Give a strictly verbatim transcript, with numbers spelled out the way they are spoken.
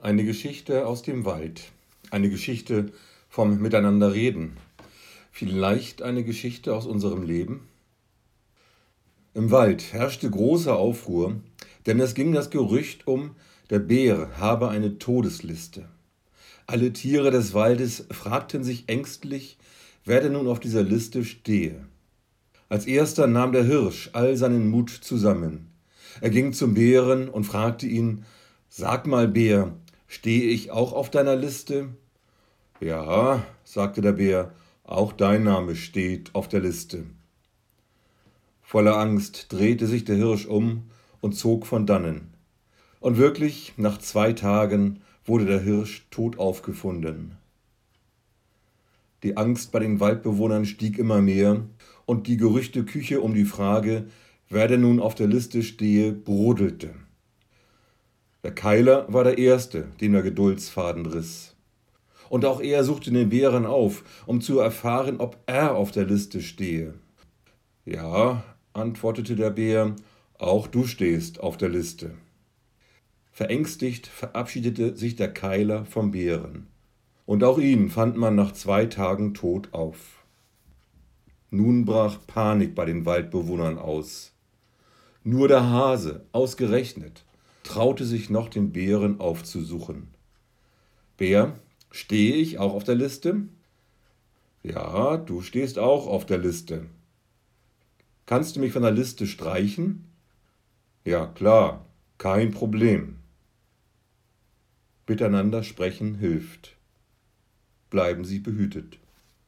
Eine Geschichte aus dem Wald. Eine Geschichte vom Miteinanderreden. Vielleicht eine Geschichte aus unserem Leben? Im Wald herrschte großer Aufruhr, denn es ging das Gerücht um, der Bär habe eine Todesliste. Alle Tiere des Waldes fragten sich ängstlich, wer denn nun auf dieser Liste stehe. Als erster nahm der Hirsch all seinen Mut zusammen. Er ging zum Bären und fragte ihn: »Sag mal, Bär, stehe ich auch auf deiner Liste?« »Ja«, sagte der Bär, »auch dein Name steht auf der Liste.« Voller Angst drehte sich der Hirsch um und zog von dannen. Und wirklich, nach zwei Tagen wurde der Hirsch tot aufgefunden. Die Angst bei den Waldbewohnern stieg immer mehr und die Gerüchteküche um die Frage, wer denn nun auf der Liste stehe, brodelte. Der Keiler war der Erste, dem der Geduldsfaden riss. Und auch er suchte den Bären auf, um zu erfahren, ob er auf der Liste stehe. »Ja«, antwortete der Bär, »auch du stehst auf der Liste.« Verängstigt verabschiedete sich der Keiler vom Bären. Und auch ihn fand man nach zwei Tagen tot auf. Nun brach Panik bei den Waldbewohnern aus. Nur der Hase, ausgerechnet, traute sich noch, den Bären aufzusuchen. »Bär, stehe ich auch auf der Liste?« »Ja, du stehst auch auf der Liste.« »Kannst du mich von der Liste streichen?« »Ja, klar, kein Problem.« Miteinander sprechen hilft. Bleiben Sie behütet.